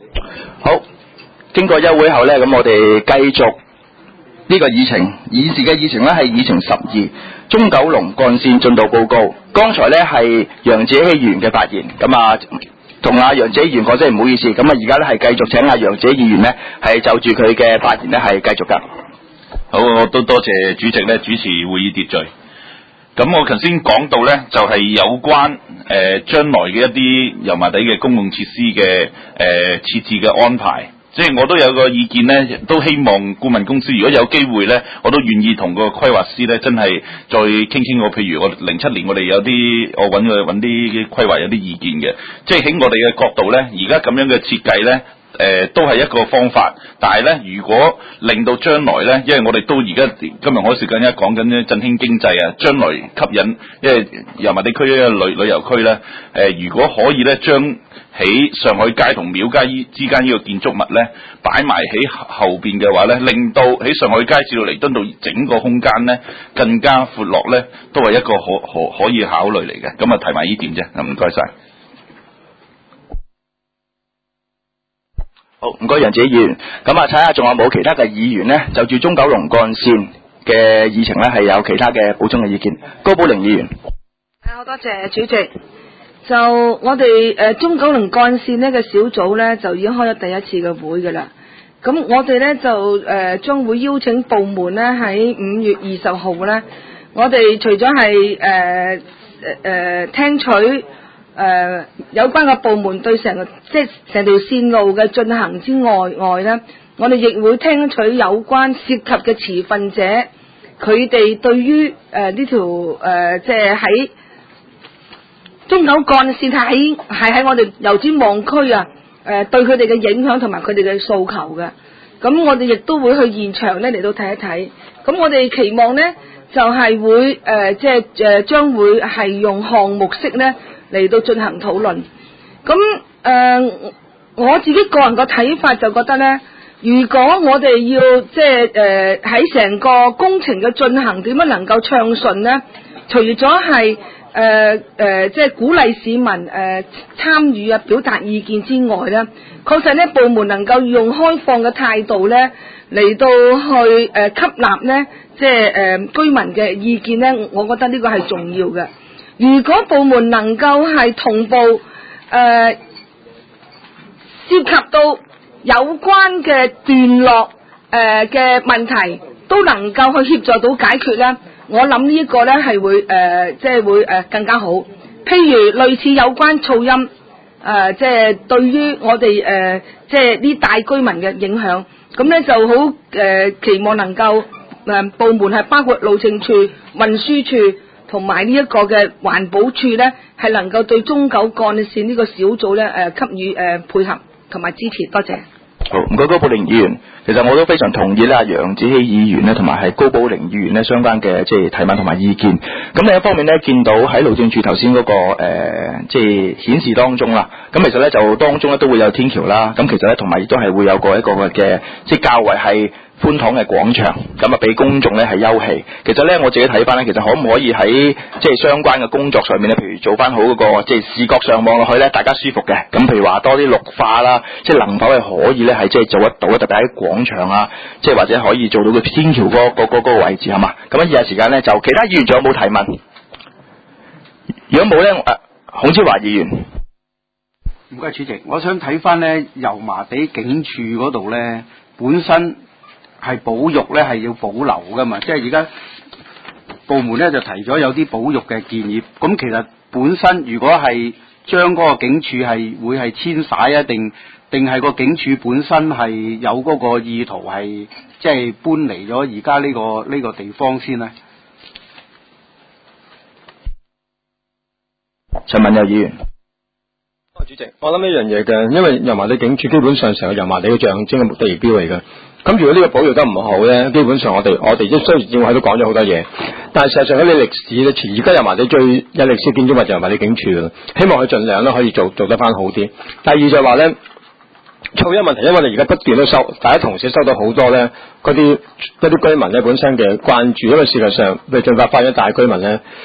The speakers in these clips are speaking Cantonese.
好，經過休會後呢，咁我哋繼續呢個議程，議事嘅議程呢係議程12，中九龍幹線進度報告。剛才呢係楊子希議員嘅發言，咁啊同阿楊子希議員講聲唔好意思，咁啊而家呢係繼續請阿楊子希議員呢係就住佢嘅發言呢係繼續㗎。 好，我都多謝主席呢主持會議秩序。咁我頭先講到呢，就係有關將來嘅一啲油麻地嘅公共設施嘅設置嘅安排，即係我都有個意見呢，都希望顧問公司如果有機會呢，我都願意同個規劃師呢真係再傾過。譬如我07年我哋有啲我揾啲規劃有啲意見嘅，即係喺我哋嘅角度呢，而家咁樣嘅設計呢。都係一個方法，但係咧，如果令到將來咧，因為我哋都而家今日我時間一講緊咧振興經濟啊，將來吸引，因為油麻地區一個旅遊區咧，如果可以咧，將喺上海街同廟街之間呢個建築物咧擺埋喺後邊嘅話咧，令到喺上海街至到彌敦道整個空間咧更加闊落咧，都係一個可以考慮嚟嘅。咁啊，提埋呢點啫，唔該晒。 好，唔該楊子希議員。咁啊，睇下仲有冇其他嘅議員呢？就住中九龍幹線嘅議程呢，係有其他嘅補充嘅意見。高寶玲議員。 好多謝主席。就我哋中九龍幹線呢個小組呢，就已經開咗第一次嘅會㗎啦。咁我哋呢，就將會邀請部門呢，喺5月20號呢，我哋除咗係聽取有關嘅部門對成條線路嘅進行之外呢，我哋亦會聽取有關涉及嘅持份者，佢哋對於呢條即係喺中九幹線係喺我哋油尖旺區啊，對佢哋嘅影響同埋佢哋嘅訴求嘅。咁我哋亦都會去現場呢嚟到睇一睇。咁我哋期望呢，就係會將會係用項目式呢嚟到進行討論。咁我自己個人個睇法就覺得呢，如果我哋要喺成個工程嘅進行點樣能夠暢順呢？除咗係鼓勵市民參與啊、表達意見之外呢，確實呢部門能夠用開放嘅態度呢嚟到去吸納呢居民嘅意見呢，我覺得呢個係重要嘅。如果部門能夠係同步涉及到有關嘅段落嘅問題，都能夠去協助到解決呢，我諗呢一個呢係會會更加好。譬如類似有關噪音對於我哋呢大居民嘅影響，咁呢就好期望能夠部門係包括路政處、運輸處同埋呢一個嘅環保處呢，係能夠對中九幹線呢個小組呢給予配合同埋支持。多謝。 好，唔該高寶玲議員。其實我都非常同意啦，楊子希議員呢同埋係高寶玲議員呢相關嘅提問同埋意見。咁另一方面呢，見到喺路政處頭先嗰個顯示當中啦，咁其實呢就當中呢都會有天橋啦。咁其實呢同埋亦都係會有一個嘅較為係寬敞嘅廣場，咁啊俾公眾咧係休憩。其實咧我自己睇翻咧，其實可唔可以喺相關嘅工作上面咧，譬如做翻好嗰個視覺上望落去咧，大家舒服嘅。咁譬如話多啲綠化啦，能否係可以咧係做得到，特別喺廣場啊，或者可以做到個天橋嗰個位置係嘛？咁以下時間咧就其他議員仲有冇提問？如果冇咧，孔超華議員。 唔該主席，我想睇翻咧油麻地警署嗰度咧，本身係保育咧係要保留噶嘛，即係而家部門咧就提咗有啲保育嘅建議。咁其實本身如果係將嗰個警署係會係遷徙啊，定係個警署本身係有嗰個意圖係搬離咗而家呢個地方先咧？ 陳文友議員。 主席，我諗一樣嘢嘅，因為油麻地警署基本上成個油麻地嘅象徵嘅地標嚟嘅。咁如果呢個保育得唔好咧，基本上我哋即雖然政府喺度講咗好多嘢，但係事實上喺你歷史咧，而家油麻地最有歷史建築物就油麻地警署啦。希望佢盡量咧可以做得翻好啲。第二就係話咧，噪音問題，因為我哋而家不斷都大家同事收到好多咧嗰啲居民咧本身嘅關注，因為事實上譬如進發花園大居民咧。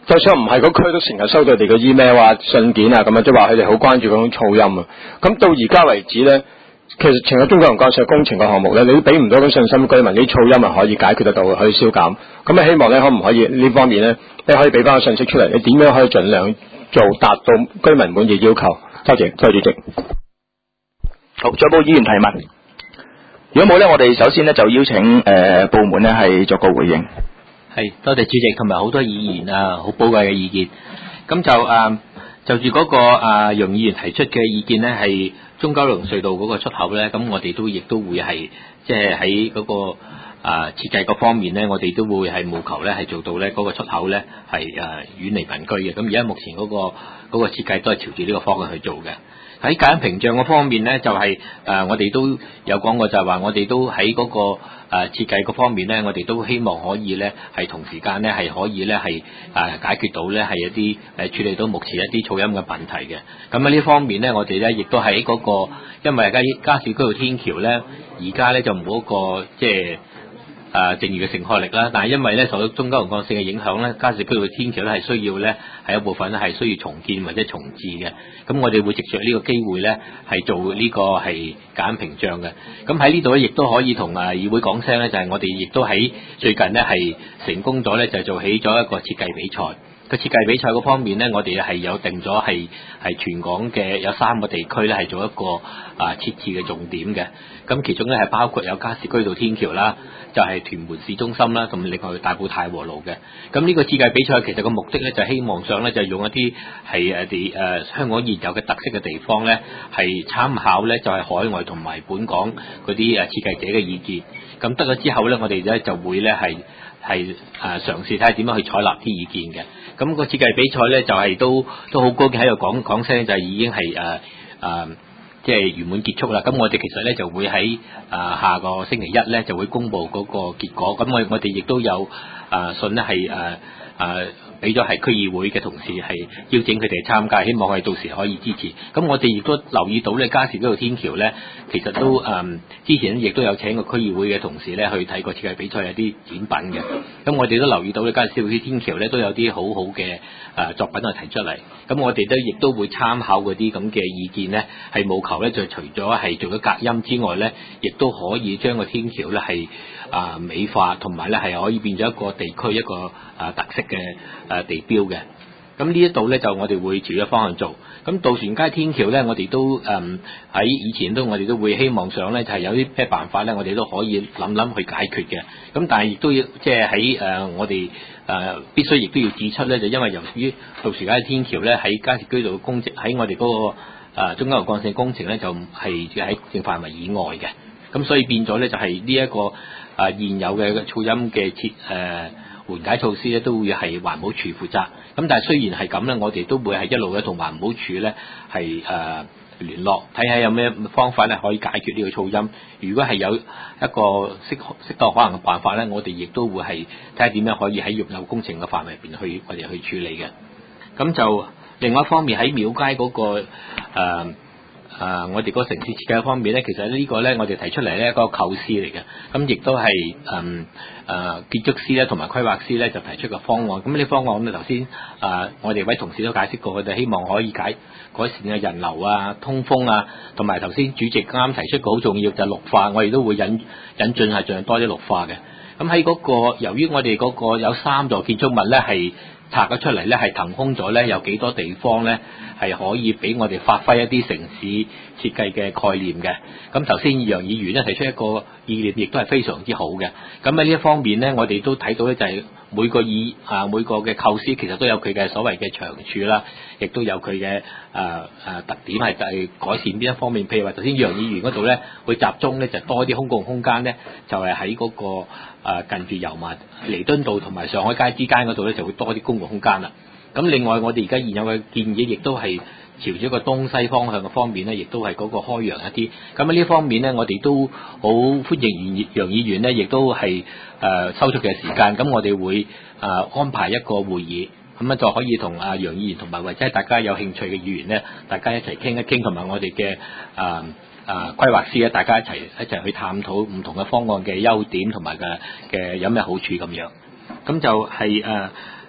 就算唔係個區都成日收到佢哋嘅 email 啊、信件啊咁樣，即係話佢哋好關注嗰種噪音啊。咁到而家為止咧，其實成個中九龍幹線工程嘅項目咧，你都俾唔到咁信心居民，啲噪音係可以解決得到，可以消減。咁啊，希望咧可唔可以呢方面咧，你可以俾翻個信息出嚟，你點樣可以盡量做達到居民滿意要求？多謝主席。 好，再有冇議員提問？如果冇咧，我哋首先咧就邀請部門咧係作個回應。 係，多謝主席同埋好多議員啊，好寶貴嘅意見。咁就住嗰個楊議員提出嘅意見咧，係中九龍隧道嗰個出口咧，咁我哋亦都會係即係喺嗰個設計嗰方面咧，我哋都會係務求咧係做到咧嗰個出口咧係遠離民居嘅。咁而家目前嗰個設計都係朝住呢個方向去做嘅。喺隔音屏障嗰方面咧，就係我哋都有講過，就係話我哋都喺嗰個設計嗰方面咧，我哋都希望可以咧係同時間咧係可以咧係解決到咧係一啲處理到目前一啲噪音嘅問題嘅。咁喺呢方面咧，我哋咧亦都喺嗰個，因為而家加士居道天橋咧，而家咧就冇一個即係剩餘嘅承荷力啦，但係因為咧受到中九龍幹線嘅影響咧，加士居道天橋咧係需要咧係一部分咧係需要重建或者重置嘅。咁我哋會藉着呢個機會咧係做呢個係隔音屏障嘅。咁喺呢度咧亦都可以同議會講聲咧，就係我哋亦都喺最近咧係成功咗咧就做起咗一個設計比賽。個設計比賽嗰方面咧，我哋係有定咗係全港嘅有3個地區咧係做一個設置嘅重點嘅。咁其中咧係包括有加士居道天橋啦，就係屯門市中心啦，同另外大埔太和路嘅。咁呢個設計比賽其實個目的咧就希望上咧就用一啲係香港現有嘅特色嘅地方咧，係參考咧就係海外同埋本港嗰啲設計者嘅意見。咁得咗之後咧，我哋咧就會咧係嘗試睇下點樣去採納啲意見嘅。咁個設計比賽咧就係都好高興喺度講聲，就係已經係即係圓滿結束啦。咁我哋其實咧就會喺下個星期一咧就會公布嗰個結果。咁我哋亦都有信咧係俾咗係區議會嘅同事係邀請佢哋參加，希望我哋到時可以支持。咁我哋亦都留意到咧，加士居道天橋咧，其實都之前亦都有請個區議會嘅同事咧去睇過設計比賽有啲展品嘅。咁我哋都留意到咧，加士居道天橋咧都有啲好好嘅作品去提出嚟。咁我哋亦都會參考嗰啲咁嘅意見咧，係務求咧就除咗係做咗隔音之外咧，亦都可以將個天橋咧係美化，同埋咧係可以變咗一個地區一個特色嘅地標嘅。咁呢一度咧就我哋會朝一方向做。咁渡船街天橋咧，我哋都喺以前我哋都會希望上咧就係有啲咩辦法咧，我哋都可以諗去解決嘅。咁但係亦都要即係喺我哋必須亦都要指出咧，就因為由於渡船街天橋咧喺加士居道嘅工程喺我哋嗰個中九龍幹線工程咧就係喺政範圍以外嘅。咁所以變咗咧就係呢一個現有嘅噪音嘅緩解措施咧都會係環保署負責。咁但係雖然係咁咧，我哋都會係一路咧同環保署咧係聯絡，睇下有咩方法咧可以解決呢個噪音。如果係有一個適當可能嘅辦法咧，我哋亦都會係睇下點樣可以喺現有工程嘅範圍入邊去我哋去處理嘅。咁就另外一方面喺廟街嗰個我哋個城市設計方面咧，其實呢個咧我哋提出嚟咧一個構思嚟嘅，咁亦都係建築師咧同埋規劃師咧就提出個方案。咁呢方案咧頭先我哋位同事都解釋過，佢哋希望可以改善嘅人流啊、通風啊，同埋頭先主席啱啱提出個好重要就係綠化，我哋都會引進係盡量多啲綠化嘅。咁喺嗰個由於我哋嗰個有3座建築物咧係拆咗出嚟咧，係騰空咗咧，有幾多地方咧係可以俾我哋發揮一啲城市設計嘅概念嘅。咁頭先楊議員咧提出一個意念，亦都係非常之好嘅。咁喺呢一方面咧，我哋都睇到咧就係每個嘅構思其實都有佢嘅所謂嘅長處啦，亦都有佢嘅特點係改善邊一方面。譬如話頭先楊議員嗰度咧，會集中咧就多啲公共空間咧，就係喺嗰個近住油麻彌敦道同埋上海街之間嗰度咧，就會多啲公共空間啦。咁另外我哋而家現有嘅建議，亦都係朝住一個東西方向嘅方面咧，亦都係嗰個開揚一啲。咁喺呢方面咧，我哋都好歡迎楊議員咧，亦都係抽出嘅時間。咁我哋會安排一個會議，咁就可以同楊議員同埋或者大家有興趣嘅議員咧，大家一齊傾一傾，同埋我哋嘅規劃師咧，大家一齊去探討唔同嘅方案嘅優點同埋嘅有咩好處咁樣。咁就係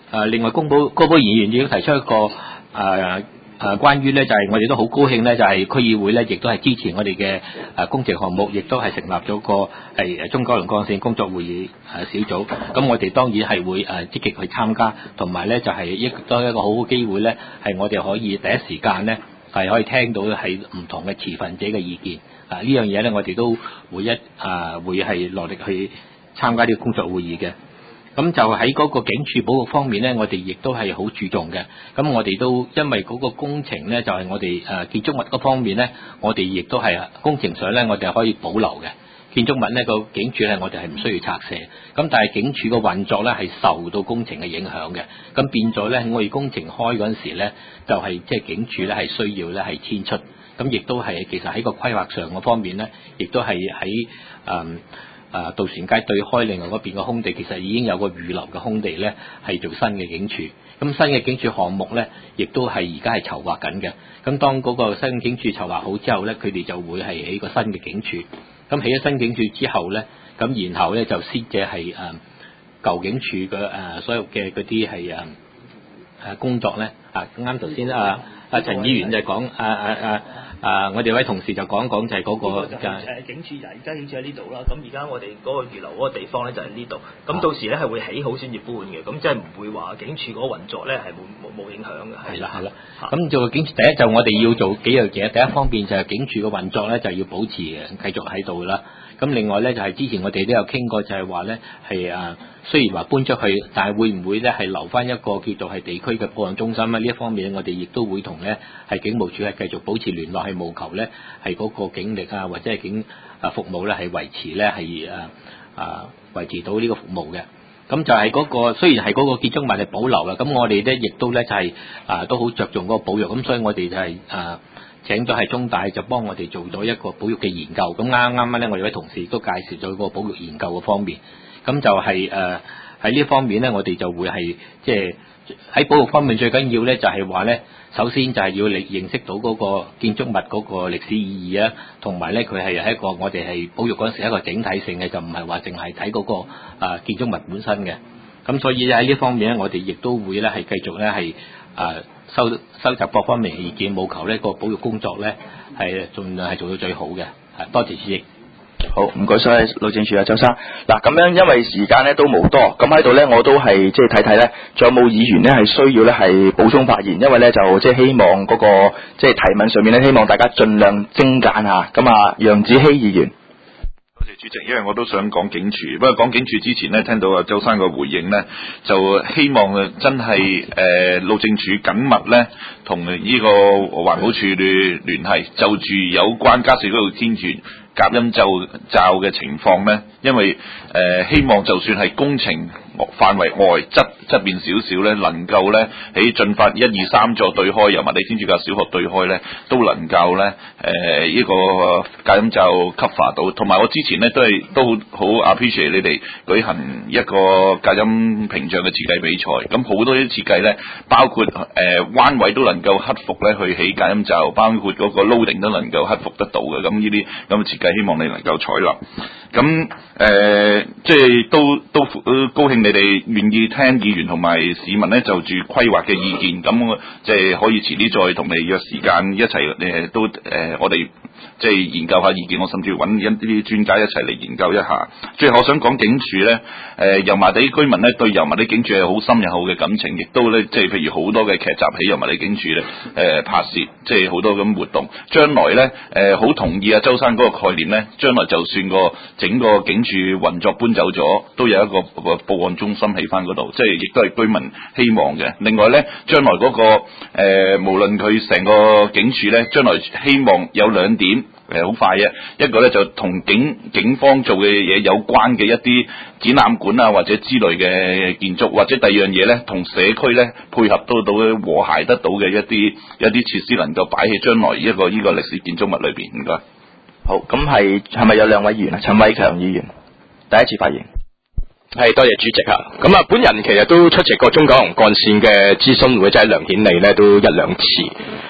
另外高寶議員亦都提出一個關於咧就係我哋都好高興咧，就係區議會咧亦都係支持我哋嘅工程項目，亦都係成立咗個係中九龍幹線工作會議小組。咁我哋當然係會積極去參加，同埋咧就係亦都一個好好機會咧，係我哋可以第一時間咧係可以聽到係唔同嘅持份者嘅意見。呢樣嘢咧，我哋都會會係落力去參加呢個工作會議嘅。咁就喺嗰個警署保育方面咧，我哋亦都係好注重嘅。咁我哋都因為嗰個工程咧，就係我哋建築物嗰方面咧，我哋亦都係工程上咧，我哋係可以保留嘅。建築物咧個警署咧，我哋係唔需要拆卸。咁但係警署個運作咧係受到工程嘅影響嘅。咁變咗咧，我哋工程開嗰陣時咧，就係即係警署咧係需要咧係遷出。咁亦都係其實喺個規劃上嗰方面咧，亦都係喺渡船街對開另外嗰邊嘅空地，其實已經有個預留嘅空地咧，係做新嘅警署。咁新嘅警署項目咧，亦都係而家係籌劃緊嘅。咁當嗰個新警署籌劃好之後咧，佢哋就會係起個新嘅警署。咁起咗新警署之後咧，咁然後咧就先至係舊警署嘅所有嘅嗰啲係工作咧。啱頭先陳議員就講我哋位同事就講就係嗰個警署就而家警署喺呢度啦，咁而家我哋嗰個預留嗰個地方咧就喺呢度，咁到時咧係會起好先至搬嘅，咁即係唔會話警署嗰個運作咧係冇影響嘅。係啦， 咁做警署第一就我哋要做幾樣嘢，第一方面就係警署嘅運作咧就要保持繼續喺度啦。咁另外咧就係之前我哋都有傾過，就係話咧係雖然話搬出去，但係會唔會咧係留翻一個叫做係地區嘅保養中心咧？呢一方面我哋亦都會同咧係警務處係繼續保持聯絡，係務求咧係嗰個警力或者係警服務咧係維持咧係維持到呢個服務嘅。咁就係嗰個雖然係嗰個建築物係保留啦，咁我哋咧亦都咧就係都好着重嗰個保育，咁所以我哋就係請咗係中大就幫我哋做咗一個保育嘅研究。咁啱咧，我哋位同事都介紹咗個保育研究嘅方面。咁就係喺呢方面咧，我哋就會係即係喺保育方面最緊要咧，就係話咧，首先就係要認識到嗰個建築物嗰個歷史意義啊，同埋咧佢係一個我哋係保育嗰陣時一個整體性嘅，就唔係話淨係睇嗰個建築物本身嘅。咁所以喺呢方面咧，我哋亦都會咧係繼續咧係收集各方面嘅意見，務求呢個保育工作咧係盡量係做到最好嘅。多謝主席。 好，唔該晒路政署周生。嗱，咁樣因為時間咧都冇多，咁喺度咧我都係即係睇睇咧，仲有冇議員咧係需要咧係補充發言，因為咧就即係希望嗰個即係提問上面咧，希望大家盡量精簡下。咁楊子希議員。 多謝主席，因為我都想講警署，不過講警署之前呢，聽到周生個回應呢，就希望真係路政署緊密呢，同呢個環保署聯繫，就住有關加士居道天橋隔音罩嘅情況呢，因為希望就算係工程範圍外側邊少少呢，能夠呢喺進發1、2、3座對開，油麻地天主教小學對開呢，都能夠呢呢個隔音罩 cover 到。同埋我之前呢都好 appreciate 你哋舉行一個隔音屏障嘅設計比賽，咁好多啲設計呢，包括彎位都能夠克服呢去起隔音罩，包括嗰個 loading 都能夠克服得到嘅。咁呢啲咁嘅設計，希望你能夠採納。咁即係都高興你哋願意聽議員同埋市民咧就住規劃嘅意見，咁即係可以遲啲再同你約時間一齊我哋即係研究下意見，我甚至揾一啲專家一齊嚟研究一下。最後我想講警署咧，油麻地居民咧對油麻地警署係好深入好嘅感情，亦都咧即係譬如好多嘅劇集喺油麻地警署咧拍攝，即係好多咁活動。將來咧好同意周生嗰個概念咧，將來就算整個警署運作搬走咗，都有一個報案中心喺翻嗰度，即係亦都係居民希望嘅。另外咧，將來嗰個無論佢成個警署咧，將來希望有2點好快嘅，一個咧就同警方做嘅嘢有關嘅一啲展覽館啊或者之類嘅建築，或者第二樣嘢咧同社區咧配合到和諧得到嘅一啲設施，能夠擺喺將來呢個歷史建築物裏邊。唔該。 好，咁係咪有2位議員啊？陳偉強議員第一次發言。 係，多謝主席啊！咁本人其實都出席過中九龍幹線嘅諮詢會，即係梁顯利咧都1、2次。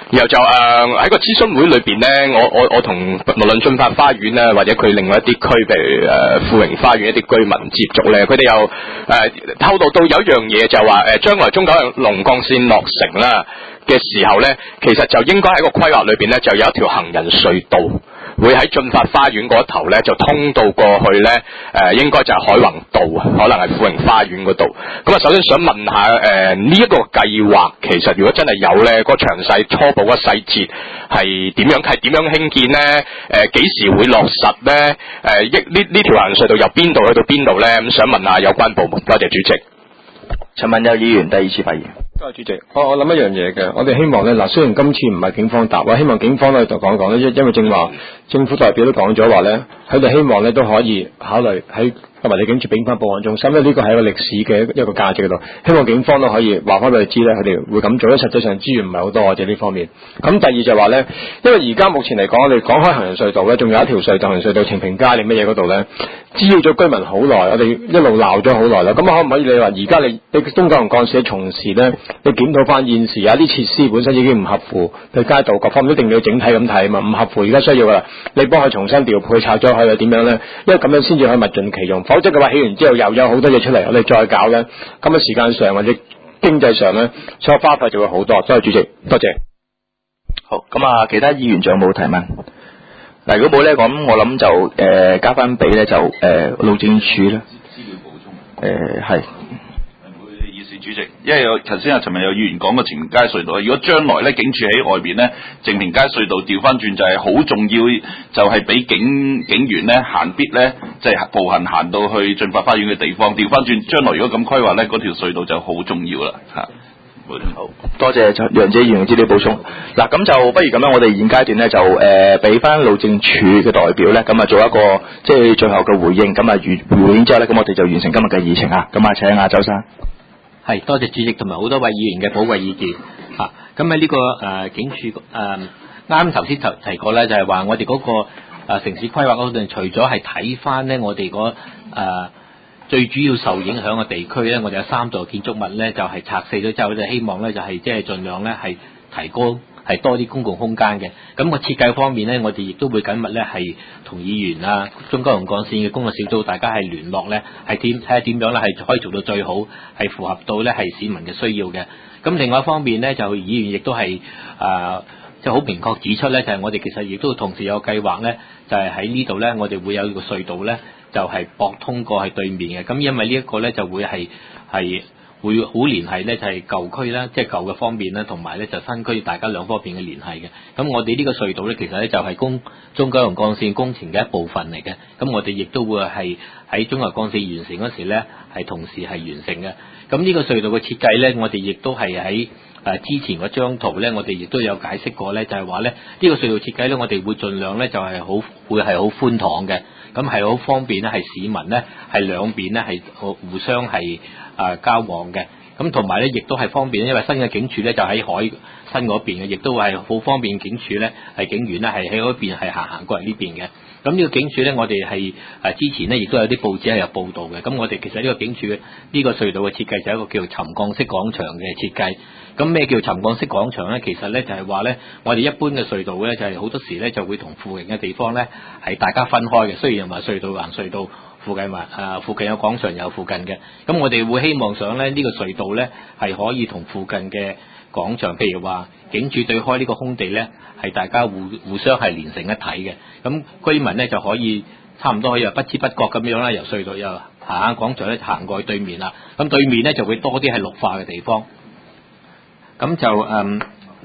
然後就喺個諮詢會裏邊咧，我同無論進發花園咧，或者佢另外一啲區，譬如富榮花園一啲居民接觸咧，佢哋又透露到有一樣嘢就話將來中九龍幹線落成啦嘅時候咧，其實就應該喺個規劃裏邊咧就有一條行人隧道。會喺進發花園嗰頭咧，就通到過去咧，應該就係海泓道啊，可能係富榮花園嗰度。咁啊，首先想問下呢一個計劃，其實如果真係有咧，個詳細初步嘅細節係點樣興建咧？幾時會落實咧？呢條行人隧道由邊度去到邊度咧？咁想問下有關部門。多謝主席。 陳文友議員第二次發言。 多謝主席。我諗一樣嘢嘅，我哋希望咧，嗱，雖然今次唔係警方答，我希望警方咧就講講咧，因為正話政府代表都講咗話咧，佢哋希望咧都可以考慮喺油麻地警署俾翻報案中心，因為呢個係一個歷史嘅一個價值喺度，希望警方都可以話翻俾佢知咧，佢哋會咁做，因為實際上資源唔係好多，我哋呢方面。咁第二就話咧，因為而家目前嚟講，我哋講開行人隧道咧，仲有一條隧道行人隧道晴平街定乜嘢嗰度咧，滋擾咗居民好耐，我哋一路鬧咗好耐啦。咁可唔可以你話而家你中九龍幹線從事咧，你檢討翻現時有啲設施本身已經唔合乎，對街道各方面一定要整體咁睇啊嘛，唔合乎而家需要噶啦，你幫佢重新調配拆咗佢又點樣咧？因為咁樣先至可以物盡其用，否則嘅話起完之後又有好多嘢出嚟，我哋再搞咧，咁嘅時間上或者經濟上咧，所有花費就會好多。多謝主席，多謝。 好，咁啊，其他議員仲有冇提問？嗱，如果冇咧，咁我諗就交翻俾咧就路政署啦。 資料補充。 係。 主席，因為頭先阿陳文友議員講過晴平街隧道，如果將來咧警署喺外邊咧，晴平街隧道調翻轉就係好重要，就係俾警員咧行必咧，即係步行行到去進發花園嘅地方。調翻轉，將來如果咁規劃咧，嗰條隧道就好重要啦嚇。 好多謝楊姐議員嘅資料補充。嗱，咁就不如咁樣，我哋現階段咧就俾翻路政署嘅代表咧，咁啊做一個即係最後嘅回應。咁啊回應之後咧，咁我哋就完成今日嘅議程啊。咁啊請阿周生。 係，多謝主席同埋好多位議員嘅寶貴意見嚇。咁喺呢個警署啱頭先提過咧，就係話我哋嗰個城市規劃嗰度，除咗係睇翻咧我哋嗰最主要受影響嘅地區咧，我哋有3座建築物咧，就係拆卸咗之後咧，希望咧就係即係盡量咧係提高係多啲公共空間嘅。咁個設計方面咧，我哋亦都會緊密咧係同議員啊、中九龍幹線嘅工作小組大家係聯絡咧，係睇下點樣咧係可以做到最好，係符合到咧係市民嘅需要嘅。咁另外一方面咧，就議員亦都係即係好明確指出咧，就係我哋其實亦都同時有計劃咧，就係喺呢度咧，我哋會有個隧道咧，就係駁通過係對面嘅。咁因為呢一個咧就會係會好聯繫咧，就係舊區啦，即係舊嘅方面啦，同埋咧就新區大家兩方面嘅聯繫嘅。咁我哋呢個隧道咧，其實咧就係中九龍幹線工程嘅一部分嚟嘅。咁我哋亦都會係喺中九龍幹線完成嗰時咧，係同時係完成嘅。咁呢個隧道嘅設計咧，我哋亦都係喺之前嗰張圖咧，我哋亦都有解釋過咧，就係話咧呢個隧道設計咧，我哋會盡量咧就係會係好寬敞嘅，咁係好方便咧，係市民咧係兩邊咧係互相係交往嘅，咁同埋咧亦都係方便，因為新嘅警署咧就喺海新嗰邊嘅，亦都係好方便警署咧係警員咧係喺嗰邊係行過嚟呢邊嘅。咁呢個警署咧，我哋係之前咧亦都有啲報紙係有報導嘅。咁我哋其實呢個警署嘅呢個隧道嘅設計就係一個叫做沉降式廣場嘅設計。咁咩叫沉降式廣場咧？其實咧就係話咧，我哋一般嘅隧道咧就係好多時咧就會同附近嘅地方咧係大家分開嘅。雖然話隧道環隧道附近附近有廣場有附近嘅，咁我哋會希望想咧呢個隧道咧係可以同附近嘅廣場，譬如話警署對開呢個空地咧，係大家互相係連成一體嘅。咁居民咧就可以差唔多可以不知不覺咁樣啦，由隧道又行下廣場咧行過去對面啦。咁對面咧就會多啲係綠化嘅地方。咁就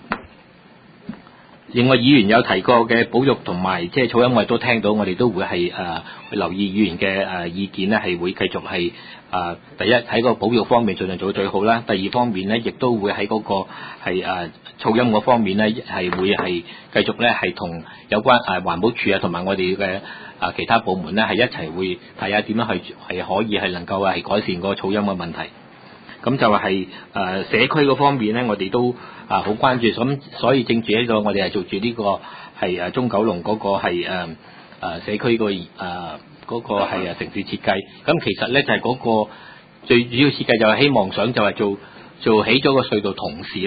另外議員有提過嘅保育同埋即係噪音，我哋都聽到，我哋都會係留意議員嘅意見咧，係會繼續係第一喺個保育方面盡量做到最好啦。第二方面咧，亦都會喺嗰個係噪音嗰方面咧，係會係繼續咧係同有關環保署啊，同埋我哋嘅其他部門咧係一齊會睇下點樣係可以係能夠係改善個噪音嘅問題。咁就係社區嗰方面咧，我哋都好關注，咁所以正住呢個我哋係做住呢個係中九龍嗰個係社區個嗰個係城市設計。咁其實咧就係嗰個最主要設計就係希望想就係做起咗個隧道，同時咧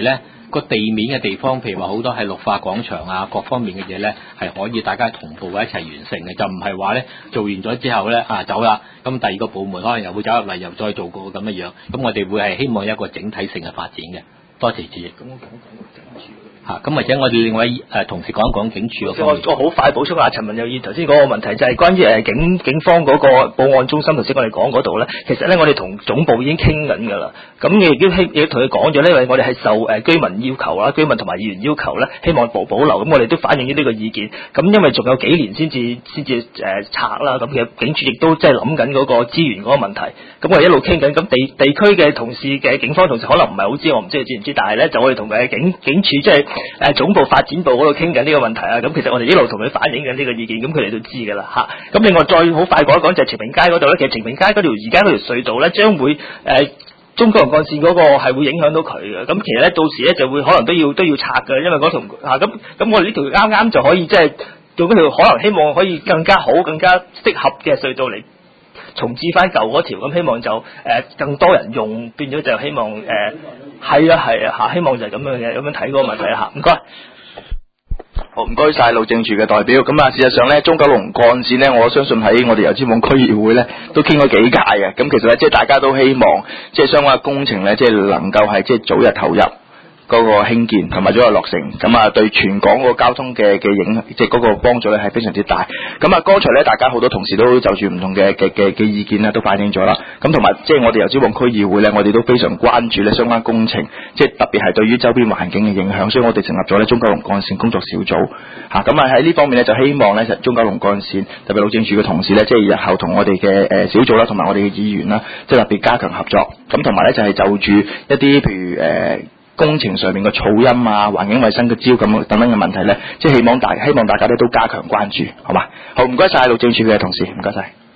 個地面嘅地方，譬如話好多係綠化廣場啊，各方面嘅嘢咧，係可以大家同步一齊完成嘅，就唔係話咧做完咗之後咧走啦，咁第二個部門可能又會走入嚟又再做過咁樣樣，咁我哋會係希望一個整體性嘅發展嘅。多謝主席。咁我講警署。咁或者我哋另外同事講一講警署嗰方面。 我好快補充下陳文有意頭先嗰個問題，就係關於警方嗰個報案中心，頭先我哋講嗰度咧，其實咧我哋同總部已經傾緊㗎啦。咁亦都同佢講咗咧，因為我哋係受居民要求啦，居民同埋議員要求咧，希望保留。咁我哋都反映咗呢個意見。咁因為仲有幾年先至拆啦，咁其實警署亦都即係諗緊嗰個資源嗰個問題。咁我哋一路傾緊，咁地區嘅同事嘅警方同事可能唔係好知，我唔知你知唔知，但係咧就我哋同警署即係總部發展部嗰度傾緊呢個問題啊。咁其實我哋一路同佢反映緊呢個意見，咁佢哋都知㗎啦嚇。咁另外再好快講一講就係晴明街嗰度咧，其實晴明街嗰條而家嗰條隧道咧將會中九龍幹線嗰個係會影響到佢嘅。咁其實咧到時咧就會可能都要拆嘅，因為嗰條咁我哋呢條啱啱就可以即係做嗰條可能希望可以更加好、更加適合嘅隧道嚟重置翻舊嗰條，咁希望就更多人用，變咗就希望係啊希望就係咁樣嘅咁樣睇嗰個問題啦嚇。唔該。 好，唔該晒路政署嘅代表。咁啊，事實上咧，中九龍幹線咧，我相信喺我哋油尖旺區議會咧都傾咗幾屆嘅。咁其實咧，即係大家都希望，即係相關嘅工程咧，即係能夠係即係早日投入嗰個興建同埋早日落成，咁啊對全港個交通嘅影響，即係嗰個幫助咧係非常之大。咁啊，剛才咧大家好多同事都就住唔同嘅意見咧都反映咗啦。咁同埋即係我哋油尖旺區議會咧，我哋都非常關注咧相關工程，即係特別係對於周邊環境嘅影響，所以我哋成立咗咧中九龍幹線工作小組嚇。咁啊喺呢方面咧就希望咧中九龍幹線特別路政署嘅同事咧，即係日後同我哋嘅小組啦，同埋我哋嘅議員啦，即係特別加強合作。咁同埋咧就係就住一啲譬如工程上面嘅噪音啊、環境衛生嘅焦咁等等嘅問題咧，即係希望大家咧都加強關注，好嘛？好，唔該晒路政署嘅同事，唔該晒。